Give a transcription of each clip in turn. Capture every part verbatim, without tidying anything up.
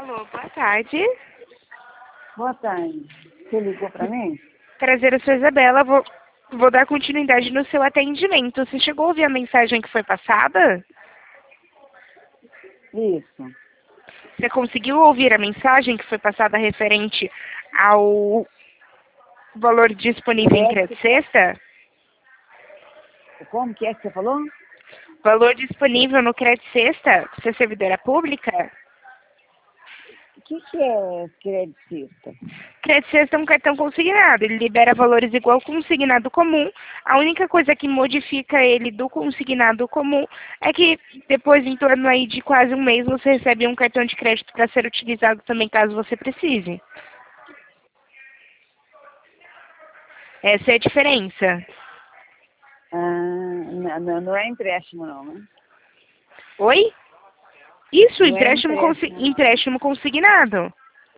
Alô, boa tarde. Boa tarde. Você ligou para mim? Prazer, eu sou Isabela. Vou, vou dar continuidade no seu atendimento. Você chegou a ouvir a mensagem que foi passada? Isso. Você conseguiu ouvir a mensagem que foi passada referente ao valor disponível em crédito sexta? Como que é que você falou? Valor disponível no crédito sexta? Você é servidora pública? O que, que é credicista? Crédito sexta é um cartão consignado. Ele libera valores igual ao consignado comum. A única coisa que modifica ele do consignado comum é que depois, em torno aí de quase um mês, você recebe um cartão de crédito para ser utilizado também caso você precise. Essa é a diferença. Ah, não, não, não é empréstimo não, né? Oi? Isso, Não é empréstimo, consi empréstimo. empréstimo consignado.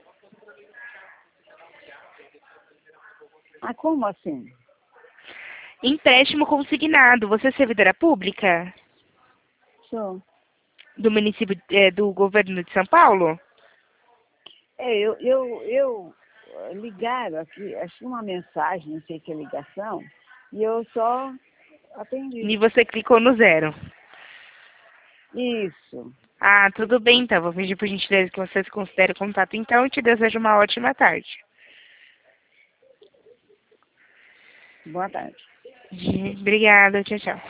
Ah, como assim? Empréstimo consignado. Você é servidora pública Sou. do município, eh, do governo de São Paulo? É, eu, eu, eu eh, ligaram aqui, achei uma mensagem, não sei que é ligação, e eu só atendi. E você clicou no zero. Isso. Ah, tudo bem, então. Vou pedir por gentileza que você se considere o contato, então, e te desejo uma ótima tarde. Boa tarde. De- Obrigada, tchau, tchau.